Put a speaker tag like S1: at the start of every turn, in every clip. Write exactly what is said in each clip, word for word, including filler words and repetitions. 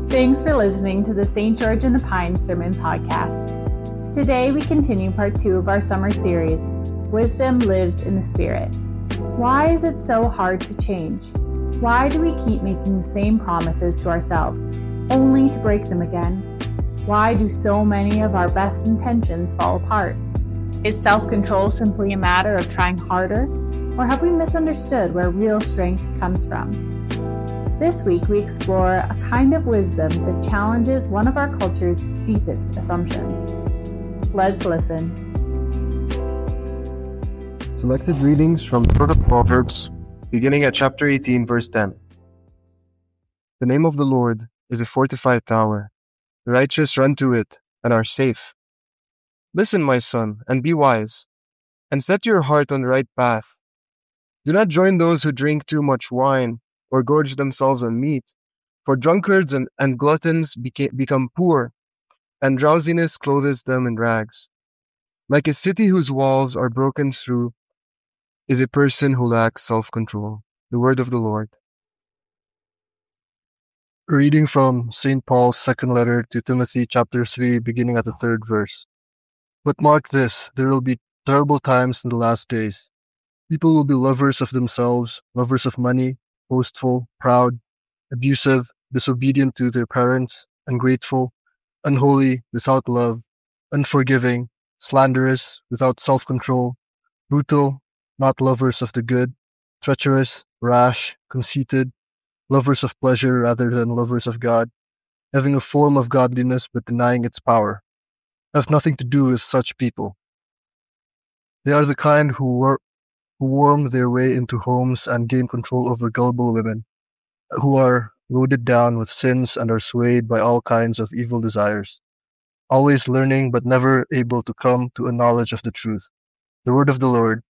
S1: Thanks for listening to the Saint George and the Pines Sermon Podcast. Today we continue part two of our summer series, Wisdom Lived in the Spirit. Why is it so hard to change? Why do we keep making the same promises to ourselves, only to break them again? Why do so many of our best intentions fall apart? Is self-control simply a matter of trying harder? Or have we misunderstood where real strength comes from? This week we explore a kind of wisdom that challenges one of our culture's deepest assumptions. Let's listen.
S2: Selected readings from the book of Proverbs, beginning at chapter eighteen, verse ten. The name of the Lord is a fortified tower. The righteous run to it and are safe. Listen, my son, and be wise, and set your heart on the right path. Do not join those who drink too much wine or gorge themselves on meat, for drunkards and, and gluttons beca- become poor, and drowsiness clothes them in rags. Like a city whose walls are broken through is a person who lacks self-control. The word of the Lord.
S3: Reading from Saint Paul's second letter to Timothy, chapter three, beginning at the third verse. But mark this, there will be terrible times in the last days. People will be lovers of themselves, lovers of money, boastful, proud, abusive, disobedient to their parents, ungrateful, unholy, without love, unforgiving, slanderous, without self-control, brutal, not lovers of the good, treacherous, rash, conceited, lovers of pleasure rather than lovers of God, having a form of godliness but denying its power. Have nothing to do with such people. They are the kind who work who worm their way into homes and gain control over gullible women, who are loaded down with sins and are swayed by all kinds of evil desires, always learning but never able to come to a knowledge of the truth. The word of the Lord.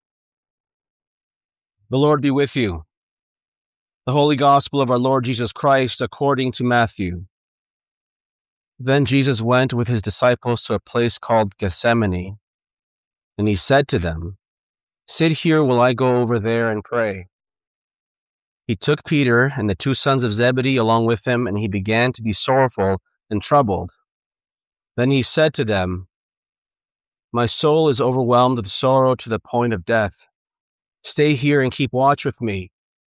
S4: The Lord be with you. The Holy Gospel of our Lord Jesus Christ according to Matthew. Then Jesus went with his disciples to a place called Gethsemane, and he said to them, "Sit here while I go over there and pray." He took Peter and the two sons of Zebedee along with him, and he began to be sorrowful and troubled. Then he said to them, "My soul is overwhelmed with sorrow to the point of death. Stay here and keep watch with me."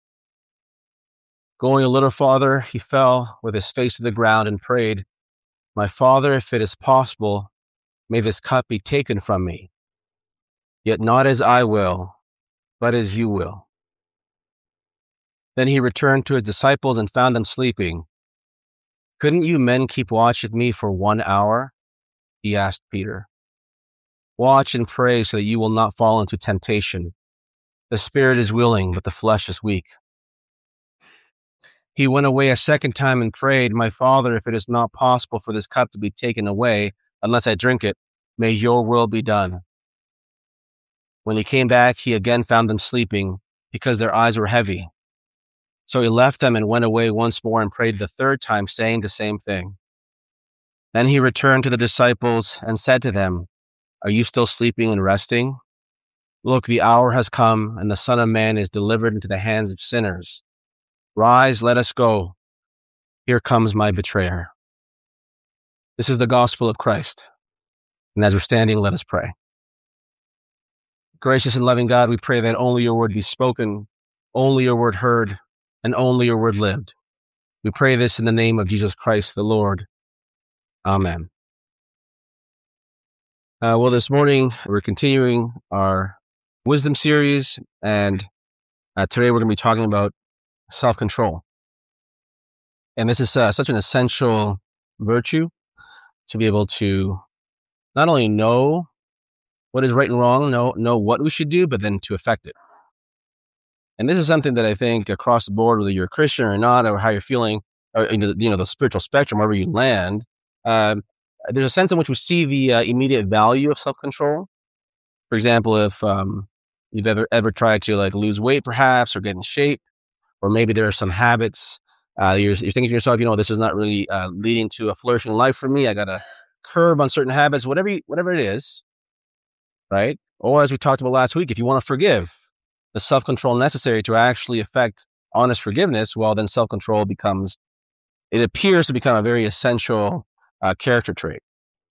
S4: Going a little farther, he fell with his face to the ground and prayed, "My Father, if it is possible, may this cup be taken from me. Yet not as I will, but as you will." Then he returned to his disciples and found them sleeping. "Couldn't you men keep watch with me for one hour?" he asked Peter. "Watch and pray so that you will not fall into temptation. The spirit is willing, but the flesh is weak." He went away a second time and prayed, "My Father, if it is not possible for this cup to be taken away unless I drink it, may your will be done." When he came back, he again found them sleeping, because their eyes were heavy. So he left them and went away once more and prayed the third time, saying the same thing. Then he returned to the disciples and said to them, "Are you still sleeping and resting? Look, the hour has come, and the Son of Man is delivered into the hands of sinners. Rise, let us go. Here comes my betrayer." This is the gospel of Christ. And as we're standing, let us pray. Gracious and loving God, we pray that only your word be spoken, only your word heard, and only your word lived. We pray this in the name of Jesus Christ, the Lord. Amen. Uh, well, this morning we're continuing our wisdom series, and uh, today we're going to be talking about self-control. And this is uh, such an essential virtue to be able to not only know what is right and wrong, know, know what we should do, but then to affect it. And this is something that I think across the board, whether you're a Christian or not, or how you're feeling, or you know, the spiritual spectrum, wherever you land, um, there's a sense in which we see the uh, immediate value of self-control. For example, if um, you've ever ever tried to like lose weight, perhaps, or get in shape, or maybe there are some habits uh, you're, you're thinking to yourself, you know, this is not really uh, leading to a flourishing life for me. I got to curb on certain habits, whatever you, whatever it is. Right? Or as we talked about last week, if you want to forgive, the self-control necessary to actually effect honest forgiveness, well, then self-control becomes it appears to become a very essential uh, character trait.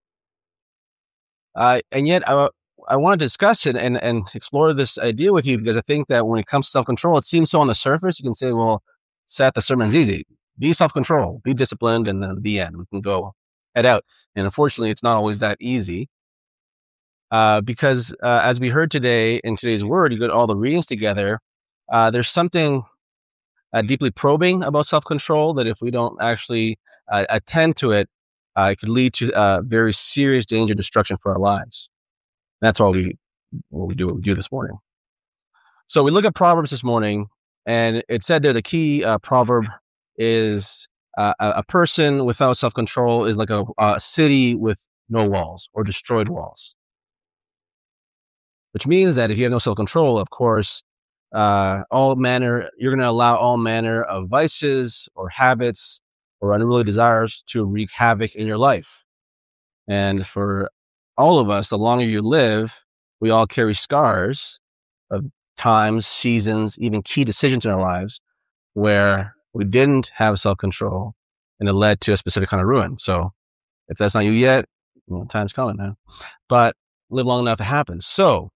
S4: Uh, and yet, I, I want to discuss it and, and explore this idea with you, because I think that when it comes to self-control, it seems so on the surface. You can say, well, Seth, the sermon's easy. Be self-control, be disciplined, and then the end. We can go head out. And unfortunately, it's not always that easy. Uh, because uh, as we heard today in today's word, you got all the readings together, uh, there's something uh, deeply probing about self-control that if we don't actually uh, attend to it, uh, it could lead to uh, very serious danger, destruction for our lives. That's all we what we do what we do this morning. So we look at Proverbs this morning, and it said there the key uh, proverb is uh, a, a person without self-control is like a, a city with no walls or destroyed walls. Which means that if you have no self-control, of course, uh, all manner, you're going to allow all manner of vices or habits or unruly desires to wreak havoc in your life. And for all of us, the longer you live, we all carry scars of times, seasons, even key decisions in our lives where we didn't have self-control and it led to a specific kind of ruin. So if that's not you yet, well, time's coming now. But live long enough, it happens. So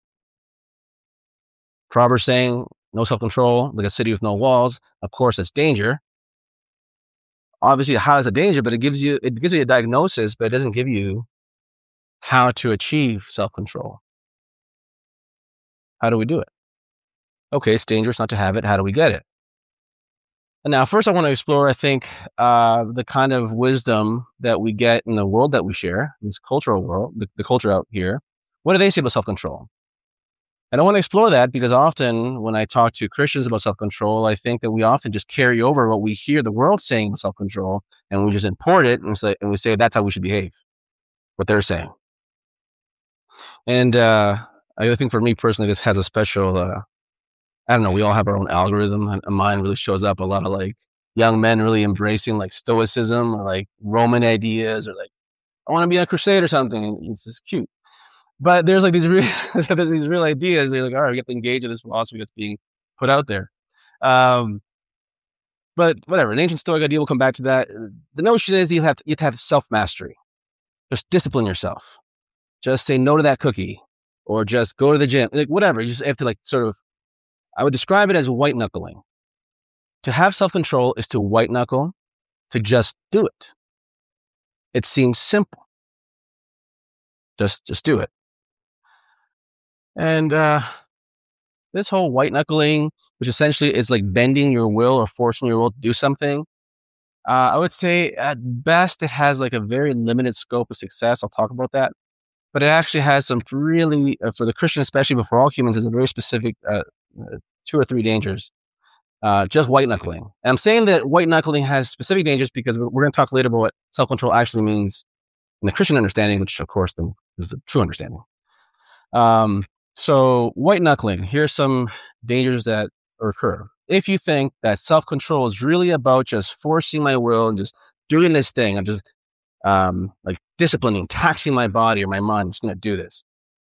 S4: Proverbs saying no self-control, like a city with no walls. Of course, it's danger. Obviously, how is a danger? But it gives you it gives you a diagnosis, but it doesn't give you how to achieve self-control. How do we do it? Okay, it's dangerous not to have it. How do we get it? And now, first, I want to explore, I think, uh, the kind of wisdom that we get in the world that we share, this cultural world, the, the culture out here. What do they say about self-control? And I want to explore that because often when I talk to Christians about self-control, I think that we often just carry over what we hear the world saying about self-control, and we just import it and say, and we say that's how we should behave, what they're saying. And uh, I think for me personally, this has a special, uh, I don't know, we all have our own algorithm. And mine really shows up a lot of like young men really embracing like stoicism or like Roman ideas or like, I want to be on a crusade or something. And it's just cute. But there's like these real, there's these real ideas. They're like, all right, we have to engage in this philosophy that's being put out there. Um, but whatever, an ancient Stoic idea, we'll come back to that. The notion is that you have to, you have to have self-mastery. Just discipline yourself. Just say no to that cookie, or just go to the gym, like whatever. You just have to like sort of, I would describe it as white knuckling. To have self-control is to white knuckle, to just do it. It seems simple. Just, just do it. And uh, this whole white knuckling, which essentially is like bending your will or forcing your will to do something, uh, I would say at best it has like a very limited scope of success. I'll talk about that. But it actually has some really, uh, for the Christian especially, but for all humans, is a very specific uh, two or three dangers. Uh, just white knuckling. And I'm saying that white knuckling has specific dangers because we're going to talk later about what self-control actually means in the Christian understanding, which of course the, is the true understanding. Um, So white knuckling, here's some dangers that occur. If you think that self-control is really about just forcing my will and just doing this thing, I'm just um, like disciplining, taxing my body or my mind, I'm just going to do this.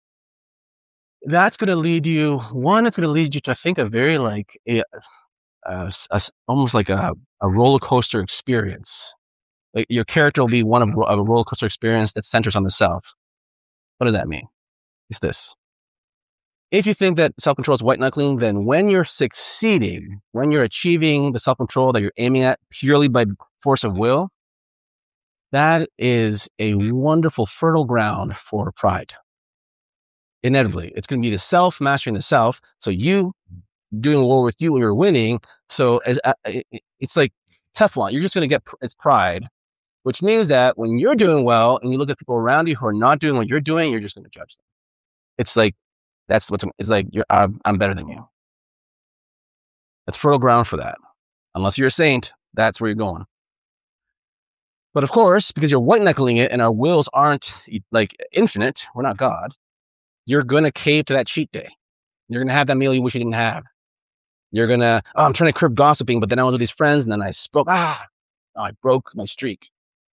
S4: That's going to lead you, one, it's going to lead you to think a very like, a, a, a, almost like a, a roller coaster experience. Like your character will be one of, of a roller coaster experience that centers on the self. What does that mean? It's this. If you think that self-control is white knuckling, then when you're succeeding, when you're achieving the self-control that you're aiming at purely by force of will, that is a wonderful fertile ground for pride. Inevitably, it's going to be the self mastering the self. So you doing war with you when you're winning. So as uh, it's like Teflon, you're just going to get pr- it's pride, which means that when you're doing well and you look at people around you who are not doing what you're doing, you're just going to judge them. It's like That's what's, it's like, you're, I'm, I'm better than you. That's fertile ground for that. Unless you're a saint, that's where you're going. But of course, because you're white knuckling it and our wills aren't like infinite, we're not God, you're going to cave to that cheat day. You're going to have that meal you wish you didn't have. You're going to, oh, I'm trying to curb gossiping, but then I was with these friends and then I spoke, ah, oh, I broke my streak.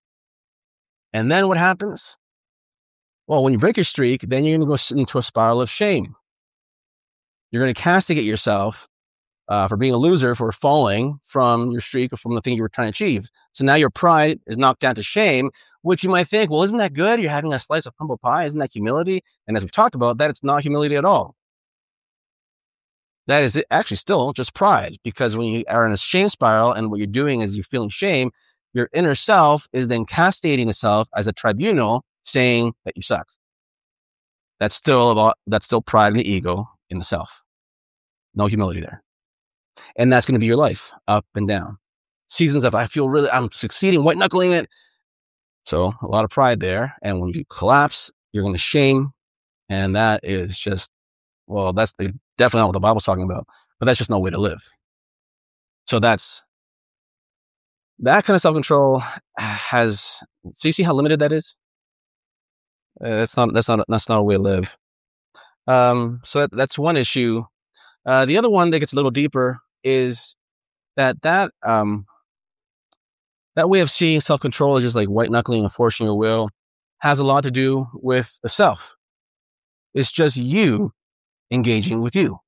S4: And then what happens? Well, when you break your streak, then you're going to go into a spiral of shame. You're going to castigate yourself uh, for being a loser, for falling from your streak or from the thing you were trying to achieve. So now your pride is knocked down to shame, which you might think, well, isn't that good? You're having a slice of humble pie. Isn't that humility? And as we've talked about, that it's not humility at all. That is actually still just pride, because when you are in a shame spiral and what you're doing is you're feeling shame, your inner self is then castigating itself as a tribunal saying that you suck. That's still about, that's still pride and the ego in the self. No humility there. And that's going to be your life, up and down. Seasons of, I feel really, I'm succeeding, white knuckling it. So a lot of pride there. And when you collapse, you're going to shame. And that is just, well, that's definitely not what the Bible's talking about, but that's just no way to live. So that's, that kind of self-control has, so you see how limited that is? Uh, that's not, that's not, that's not a way to live. Um, so that, that's one issue. Uh, the other one that gets a little deeper is that, that, um, that way of seeing self-control is just like white knuckling and forcing your will, has a lot to do with the self. It's just you engaging with you.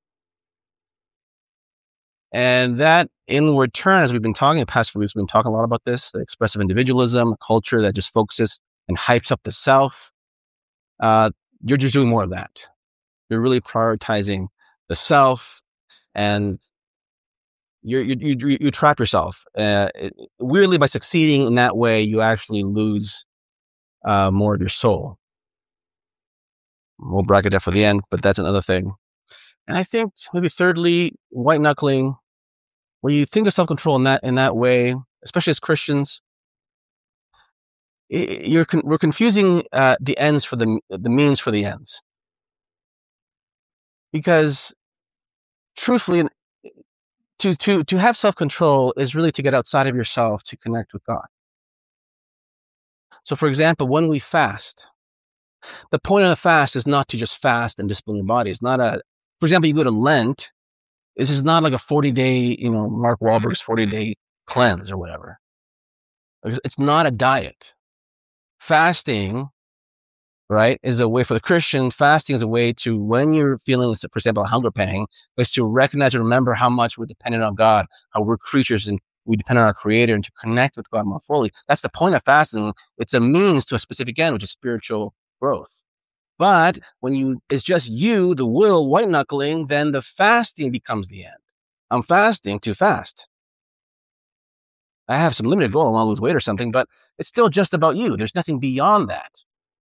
S4: And that inward turn, as we've been talking, the past few weeks, we've been talking a lot about this, the expressive individualism, a culture that just focuses and hypes up the self. Uh, you're just doing more of that. You're really prioritizing the self, and you're, you, you, you trap yourself. Uh, it, weirdly, by succeeding in that way, you actually lose uh, more of your soul. We'll bracket that for the end, but that's another thing. And I think maybe thirdly, white knuckling, when you think of self-control in that in that way, especially as Christians, it, you're con- we're confusing uh, the ends for the the means for the ends. Because truthfully, to to to have self-control is really to get outside of yourself to connect with God. So, for example, when we fast, the point of the fast is not to just fast and discipline your body. It's not a, for example, you go to Lent. This is not like a forty-day, you know, Mark Wahlberg's forty-day cleanse or whatever. It's not a diet. Fasting, right, is a way for the Christian. Fasting is a way to, when you're feeling, for example, a hunger pang, is to recognize and remember how much we're dependent on God, how we're creatures and we depend on our Creator, and to connect with God more fully. That's the point of fasting. It's a means to a specific end, which is spiritual growth. But when you, it's just you, the will, white knuckling, then the fasting becomes the end. I'm fasting to fast. I have some limited goal. I want to lose weight or something, but it's still just about you. There's nothing beyond that.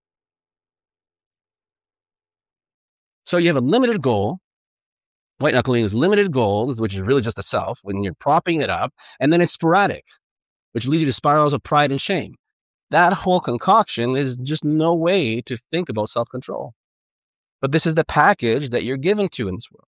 S4: So you have a limited goal. White knuckling is limited goals, which is really just the self when you're propping it up. And then it's sporadic, which leads you to spirals of pride and shame. That whole concoction is just no way to think about self-control. But this is the package that you're given to in this world.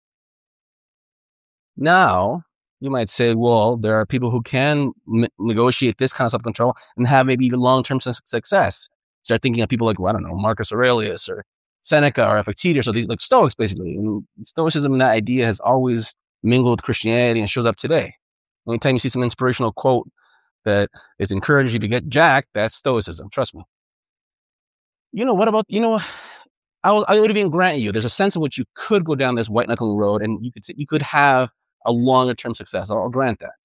S4: Now, you might say, well, there are people who can m- negotiate this kind of self-control and have maybe even long-term su- success. Start thinking of people like, well, I don't know, Marcus Aurelius or Seneca or Epictetus, or these like Stoics, basically. And Stoicism and that idea has always mingled with Christianity and shows up today. Anytime you see some inspirational quote that is encouraging you to get jacked, that's Stoicism. Trust me. You know, what about, you know, I'll, I would even grant you, there's a sense in which you could go down this white knuckling road and you could you could have a longer term success. I'll, I'll grant that.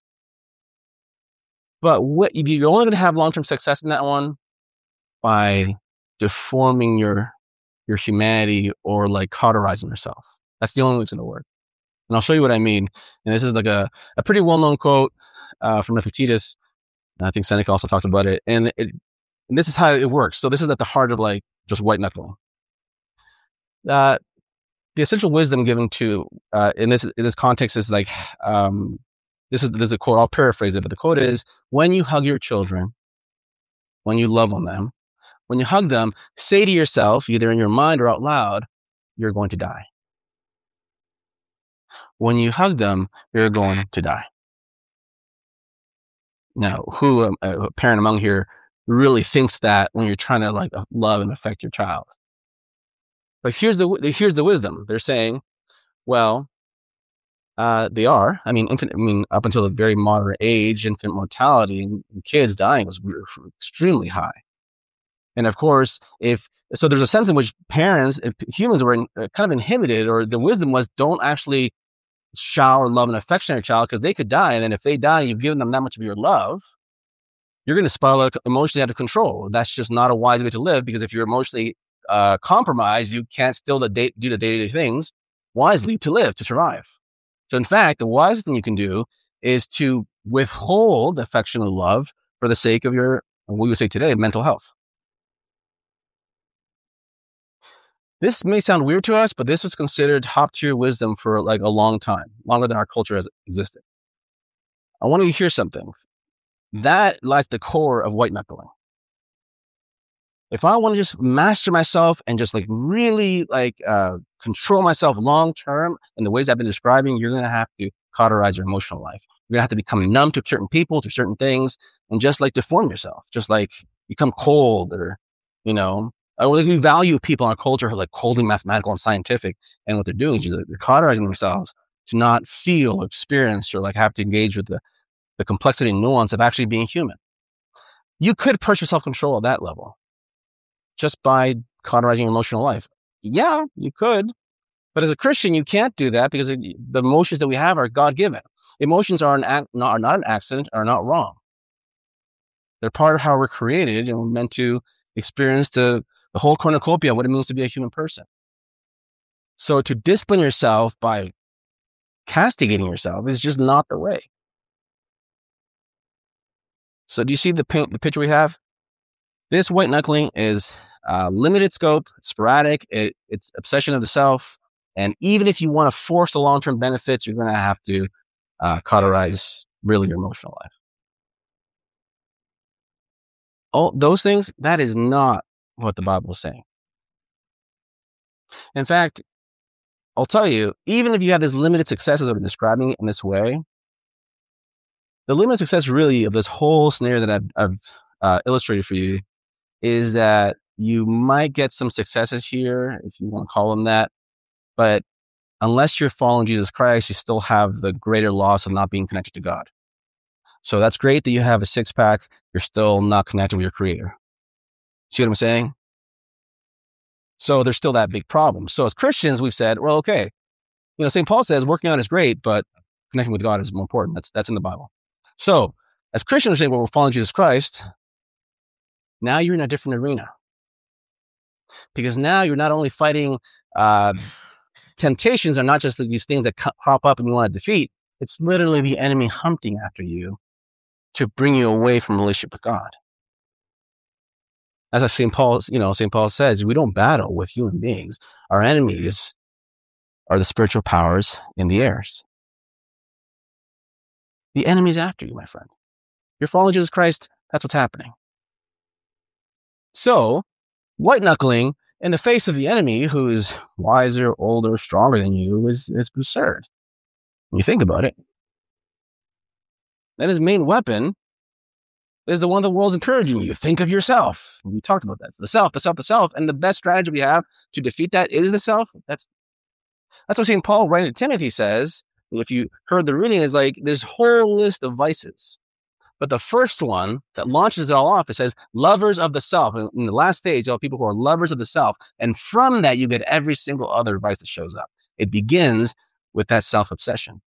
S4: But what you're only going to have long term success in that one by deforming your your humanity or like cauterizing yourself. That's the only way it's going to work. And I'll show you what I mean. And this is like a, a pretty well known quote uh, from Epictetus. I think Seneca also talks about it. And, it. and this is how it works. So this is at the heart of like just white knuckling. Uh, the essential wisdom given to uh, in this in this context is like um, this is this is a quote. I'll paraphrase it, but the quote is: when you hug your children, when you love on them, when you hug them, say to yourself, either in your mind or out loud, "You're going to die." When you hug them, you're going to die. Now, who um, a parent among here really thinks that when you're trying to like love and affect your child? But here's the here's the wisdom. They're saying, well, uh, they are. I mean, infant. I mean, up until a very moderate age, infant mortality and kids dying was extremely high. And of course, if so, there's a sense in which parents, if humans were in, uh, kind of inhibited, or the wisdom was, don't actually shower love and affection on your child, because they could die. And then if they die and you've given them that much of your love, you're going to spiral emotionally out of control. That's just not a wise way to live, because if you're emotionally uh, compromised, you can't still the day, do the day-to-day things wisely to live, to survive. So in fact, the wisest thing you can do is to withhold affection and love for the sake of your, we would say today, mental health. This may sound weird to us, but this was considered top-tier wisdom for like a long time, longer than our culture has existed. I want you to hear something. That lies at the core of white knuckling. If I want to just master myself and just like really like uh, control myself long term in the ways I've been describing, you're going to have to cauterize your emotional life. You're going to have to become numb to certain people, to certain things, and just like deform yourself, just like become cold, or, you know, or like we value people in our culture who are like coldly mathematical and scientific, and what they're doing is just, they're cauterizing themselves to not feel or experience or like have to engage with the, the complexity and nuance of actually being human. You could purchase self-control at that level just by cauterizing your emotional life. Yeah, you could. But as a Christian, you can't do that, because the emotions that we have are God-given. Emotions are, an act, not, are not an accident, are not wrong. They're part of how we're created, and we're meant to experience the, the whole cornucopia of what it means to be a human person. So to discipline yourself by castigating yourself is just not the way. So do you see the, the picture we have? This white knuckling is uh, limited scope, sporadic, it, it's obsession of the self. And even if you want to force the long-term benefits, you're going to have to uh, cauterize really your emotional life. All those things, that is not what the Bible is saying. In fact, I'll tell you, even if you have this limited success as I'm describing it in this way, the limited success really of this whole scenario that I've, I've uh, illustrated for you is that you might get some successes here, if you want to call them that, but unless you're following Jesus Christ, you still have the greater loss of not being connected to God. So that's great that you have a six-pack, you're still not connected with your Creator. See what I'm saying? So there's still that big problem. So as Christians, we've said, well, okay, you know, Saint Paul says working out is great, but connecting with God is more important. That's that's in the Bible. So as Christians, we say, well, we're following Jesus Christ. Now you're in a different arena, because now you're not only fighting uh, temptations are not just these things that crop up and you want to defeat. It's literally the enemy hunting after you to bring you away from relationship with God. As Saint Paul, you know, Saint Paul says, we don't battle with human beings. Our enemies are the spiritual powers in the airs. The enemy's after you, my friend. You're following Jesus Christ. That's what's happening. So, white knuckling in the face of the enemy, who is wiser, older, stronger than you, is, is absurd. When you think about it. Then his main weapon is the one the world's encouraging you. Think of yourself. We talked about that. It's the self, the self, the self. And the best strategy we have to defeat that is the self. That's that's what Saint Paul writing to Timothy says. If you heard the reading, is like this whole list of vices. But the first one that launches it all off, it says, lovers of the self. And in the last stage, you have people who are lovers of the self. And from that, you get every single other vice that shows up. It begins with that self-obsession.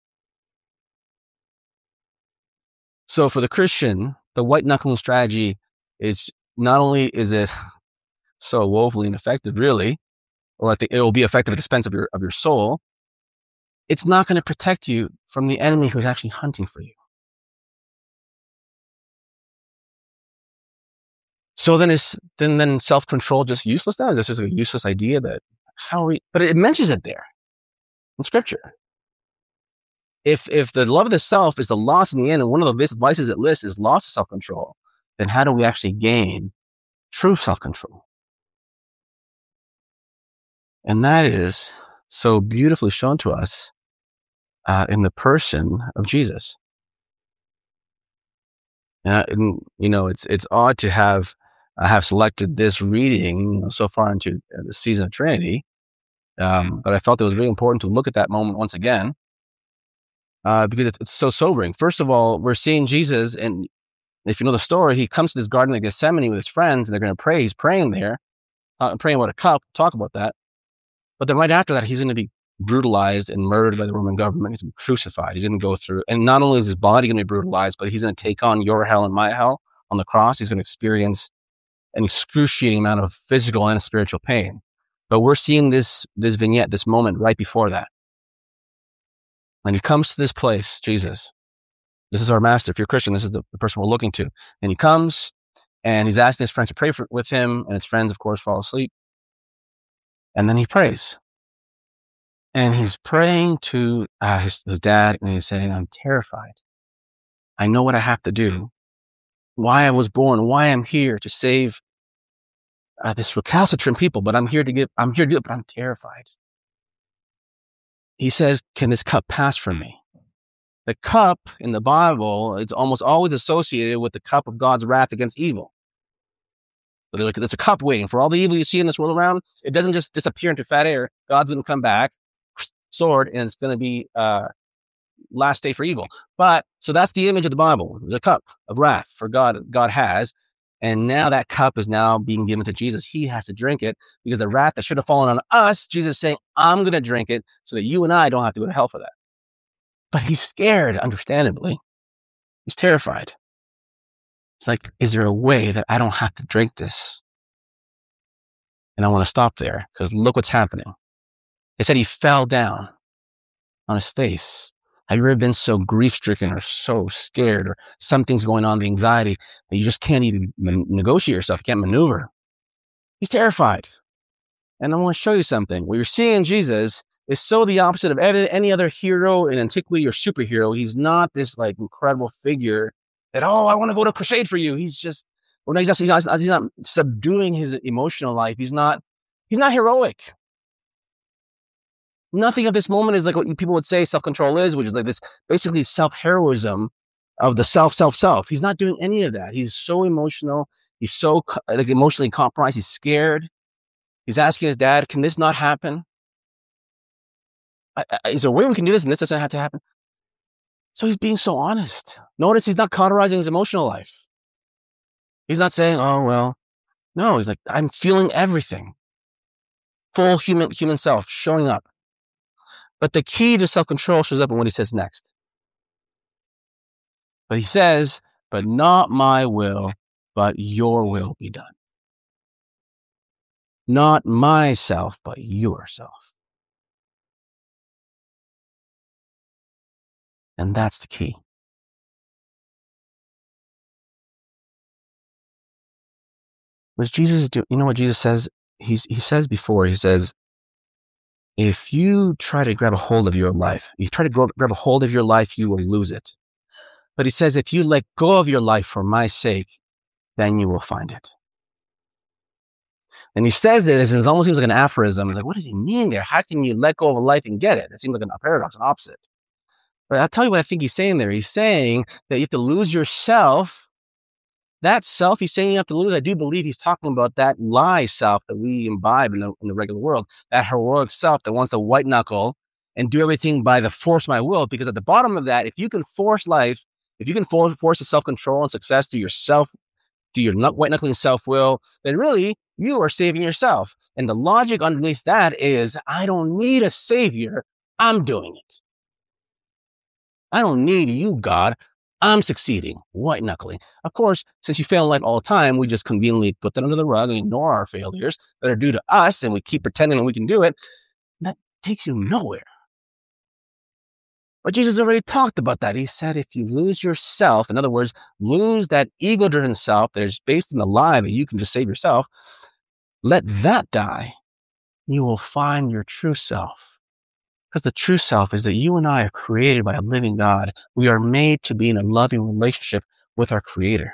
S4: So for the Christian, the white knuckling strategy is not only is it so woefully ineffective, really, or I think it will be effective at the expense of your, of your soul, it's not going to protect you from the enemy who's actually hunting for you. So then is then then self-control just useless now? Is this just a useless idea that how are we, but it mentions it there in Scripture. If if the love of the self is the loss in the end, and one of the vices it lists is loss of self-control, then how do we actually gain true self-control? And that is so beautifully shown to us uh, in the person of Jesus. Uh, and, you know, it's it's odd to have uh, have selected this reading, you know, so far into the season of Trinity, um, but I felt it was really important to look at that moment once again. Uh, because it's, it's so sobering. First of all, we're seeing Jesus, and if you know the story, he comes to this Garden of Gethsemane with his friends, and they're going to pray. He's praying there, uh, praying about a cup, talk about that. But then right after that, he's going to be brutalized and murdered by the Roman government. He's going to be crucified. He's going to go through, and not only is his body going to be brutalized, but he's going to take on your hell and my hell on the cross. He's going to experience an excruciating amount of physical and spiritual pain. But we're seeing this, this vignette, this moment right before that. And he comes to this place, Jesus. This is our master. If you're a Christian, this is the, the person we're looking to. And he comes and he's asking his friends to pray for, with him. And his friends, of course, fall asleep. And then he prays. And he's praying to uh, his, his dad. And he's saying, I'm terrified. I know what I have to do. Why I was born, why I'm here to save uh, this recalcitrant people. But I'm here to give, I'm here to do it, but I'm terrified. He says, can this cup pass from me? The cup in the Bible is almost always associated with the cup of God's wrath against evil. So like, there's a cup waiting for all the evil you see in this world around. It doesn't just disappear into fat air. God's going to come back, sword, and it's going to be uh, last day for evil. But so that's the image of the Bible, the cup of wrath for God. God has, and now that cup is now being given to Jesus. He has to drink it because the wrath that should have fallen on us, Jesus is saying, I'm going to drink it so that you and I don't have to go to hell for that. But he's scared, understandably. He's terrified. It's like, is there a way that I don't have to drink this? And I want to stop there because look what's happening. It said he fell down on his face. Have you ever been so grief-stricken or so scared or something's going on, the anxiety, that you just can't even man- negotiate yourself? You can't maneuver. He's terrified. And I want to show you something. What you're seeing in Jesus is so the opposite of any other hero in antiquity or superhero. He's not this like incredible figure that, oh, I want to go to crusade for you. He's just, well, no, he's not, he's not, he's not subduing his emotional life. He's not, he's not heroic. Nothing of this moment is like what people would say self-control is, which is like this basically self-heroism of the self, self, self. He's not doing any of that. He's so emotional. He's so like emotionally compromised. He's scared. He's asking his dad, can this not happen? I, I, is there a way we can do this and this doesn't have to happen? So he's being so honest. Notice he's not cauterizing his emotional life. He's not saying, oh, well, no, he's like, I'm feeling everything. Full human, human self showing up. But the key to self-control shows up in what he says next. But he says, but not my will, but your will be done. Not myself, but yourself. And that's the key. What Jesus do? You know what Jesus says? He's, he says before, he says, if you try to grab a hold of your life, you try to grab, grab a hold of your life, you will lose it. But he says, if you let go of your life for my sake, then you will find it. And he says it as it almost seems like an aphorism. It's like, what does he mean there? How can you let go of a life and get it? It seems like a paradox, an opposite. But I'll tell you what I think he's saying there. He's saying that you have to lose yourself. That self he's saying you have to lose, I do believe he's talking about that lie self that we imbibe in the, in the regular world, that heroic self that wants to white knuckle and do everything by the force of my will. Because at the bottom of that, if you can force life, if you can force, force the self-control and success through yourself, through your white knuckling self-will, then really you are saving yourself. And the logic underneath that is, I don't need a savior. I'm doing it. I don't need you, God. I'm succeeding, white knuckling. Of course, since you fail in life all the time, we just conveniently put that under the rug and ignore our failures that are due to us, and we keep pretending we can do it. That takes you nowhere. But Jesus already talked about that. He said, if you lose yourself, in other words, lose that ego-driven self that is based in the lie that you can just save yourself, let that die. You will find your true self. Because the true self is that you and I are created by a living God. We are made to be in a loving relationship with our Creator.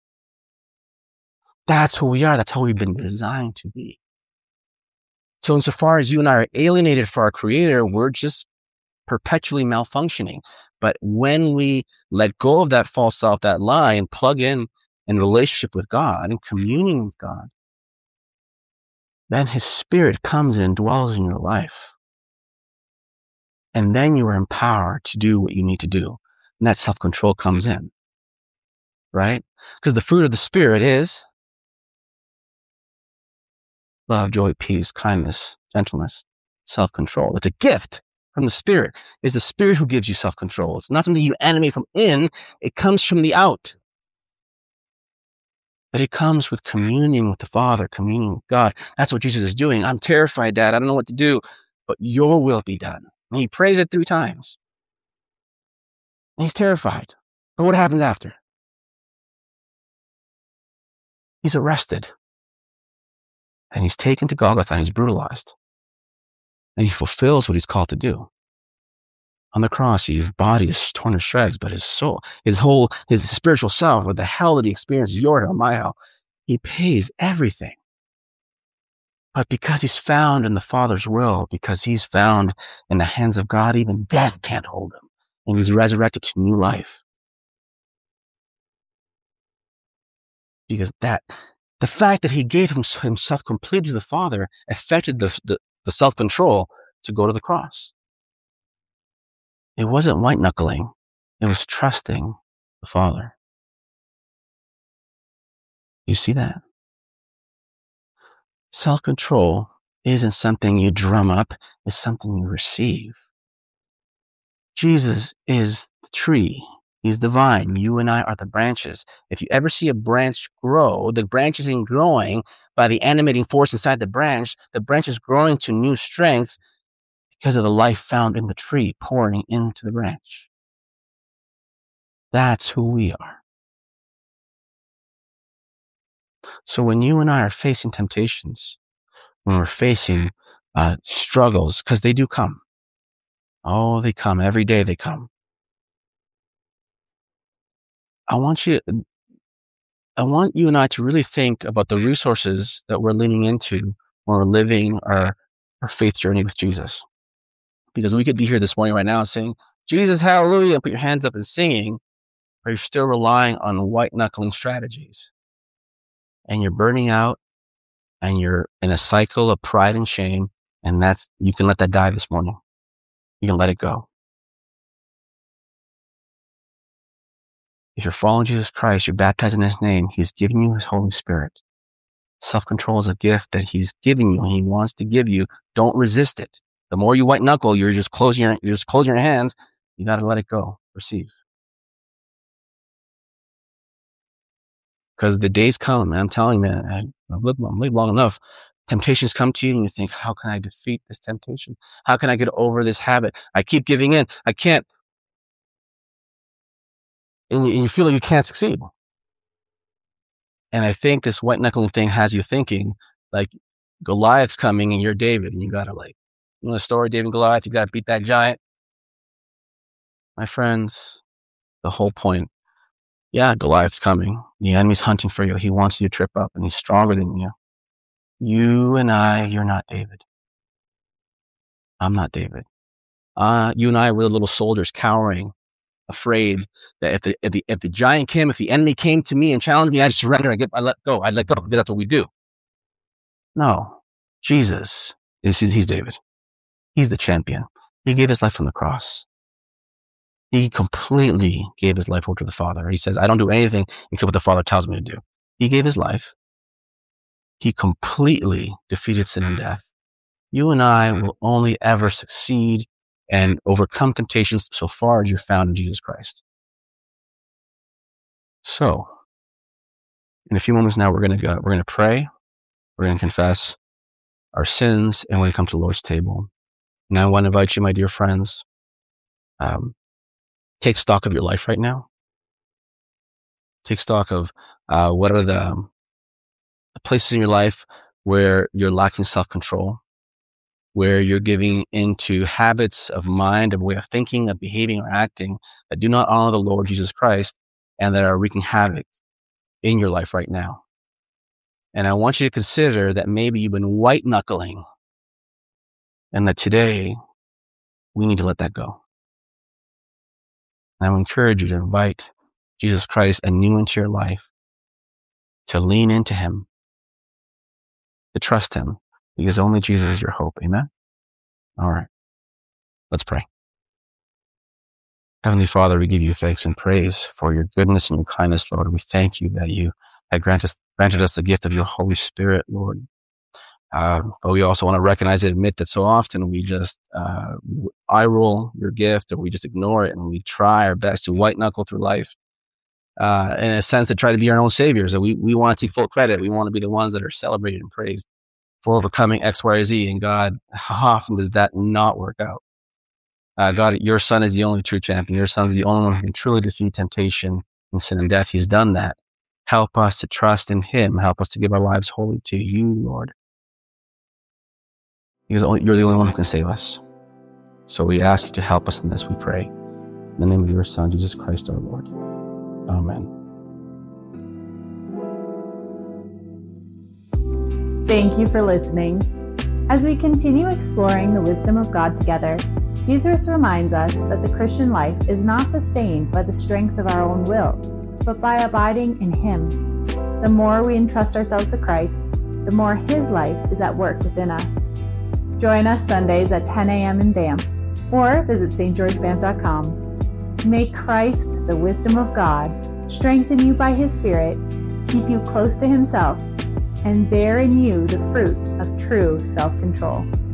S4: That's who we are. That's how we've been designed to be. So insofar as you and I are alienated from our Creator, we're just perpetually malfunctioning. But when we let go of that false self, that lie, and plug in in relationship with God and communion with God, then His Spirit comes and dwells in your life. And then you are empowered to do what you need to do. And that self-control comes in. Right? Because the fruit of the Spirit is love, joy, peace, kindness, gentleness, self-control. It's a gift from the Spirit. It's the Spirit who gives you self-control. It's not something you animate from in. It comes from the out. But it comes with communion with the Father, communion with God. That's what Jesus is doing. I'm terrified, Dad. I don't know what to do, but your will be done. And he prays it three times. And he's terrified. But what happens after? He's arrested. And he's taken to Golgotha and he's brutalized. And he fulfills what he's called to do. On the cross, his body is torn to shreds, but his soul, his whole, his spiritual self, what the hell did he experience? Your hell, my hell. He pays everything. But because he's found in the Father's will, because he's found in the hands of God, even death can't hold him. And he's resurrected to new life. Because that, the fact that he gave himself completely to the Father affected the, the, the self-control to go to the cross. It wasn't white-knuckling. It was trusting the Father. You see that? Self-control isn't something you drum up. It's something you receive. Jesus is the tree. He's the vine. You and I are the branches. If you ever see a branch grow, the branch isn't growing by the animating force inside the branch. The branch is growing to new strength because of the life found in the tree pouring into the branch. That's who we are. So when you and I are facing temptations, when we're facing uh, struggles, because they do come. Oh, they come. Every day they come. I want you, I want you and I to really think about the resources that we're leaning into when we're living our, our faith journey with Jesus. Because we could be here this morning right now saying, Jesus, hallelujah, put your hands up and singing, but you're still relying on white-knuckling strategies. And you're burning out, and you're in a cycle of pride and shame, and that's, you can let that die this morning. You can let it go. If you're following Jesus Christ, you're baptized in his name, he's giving you his Holy Spirit. Self-control is a gift that he's giving you, and he wants to give you. Don't resist it. The more you white knuckle, you're just closing your, you're just closing your hands. You got to let it go. Receive. Because the days come, man, I'm telling you, man, I, I've lived, I've lived long enough. Temptations come to you and you think, how can I defeat this temptation? How can I get over this habit? I keep giving in. I can't. And you, and you feel like you can't succeed. And I think this white knuckling thing has you thinking like Goliath's coming and you're David and you got to like, you know the story, David and Goliath, you got to beat that giant. My friends, the whole point, yeah, Goliath's coming. The enemy's hunting for you. He wants you to trip up and he's stronger than you. You and I, you're not David. I'm not David. Uh, you and I were the little soldiers cowering, afraid that if the, if the, if the giant came, if the enemy came to me and challenged me, I'd surrender. I get, I let go. I let go. That's what we do. No, Jesus is, he's David. He's the champion. He gave his life on the cross. He completely gave his life over to the Father. He says, I don't do anything except what the Father tells me to do. He gave his life. He completely defeated sin and death. You and I will only ever succeed and overcome temptations so far as you're found in Jesus Christ. So, in a few moments now, we're going to go, we're going to pray. We're going to confess our sins, and we're going to come to the Lord's table. Now, I want to invite you, my dear friends, um, take stock of your life right now. Take stock of uh, what are the, um, the places in your life where you're lacking self-control, where you're giving into habits of mind, of way of thinking, of behaving or acting that do not honor the Lord Jesus Christ and that are wreaking havoc in your life right now. And I want you to consider that maybe you've been white-knuckling and that today we need to let that go. And I would encourage you to invite Jesus Christ anew into your life, to lean into him, to trust him, because only Jesus is your hope. Amen? All right. Let's pray. Heavenly Father, we give you thanks and praise for your goodness and your kindness, Lord. We thank you that you have granted us, granted us the gift of your Holy Spirit, Lord. Uh, but we also want to recognize and admit that so often we just uh, eye roll your gift, or we just ignore it, and we try our best to white knuckle through life. Uh, in a sense, to try to be our own saviors. That we, we want to take full credit. We want to be the ones that are celebrated and praised for overcoming X, Y, or Z. And God, how often does that not work out? Uh, God, your son is the only true champion. Your son is the only one who can truly defeat temptation and sin and death. He's done that. Help us to trust in him. Help us to give our lives wholly to you, Lord. Because you're the only one who can save us. So we ask you to help us in this, we pray. In the name of your son, Jesus Christ, our Lord. Amen.
S1: Thank you for listening. As we continue exploring the wisdom of God together, Jesus reminds us that the Christian life is not sustained by the strength of our own will, but by abiding in him. The more we entrust ourselves to Christ, the more his life is at work within us. Join us Sundays at ten a.m. in Banff, or visit s t george banff dot com. May Christ, the wisdom of God, strengthen you by his Spirit, keep you close to himself, and bear in you the fruit of true self-control.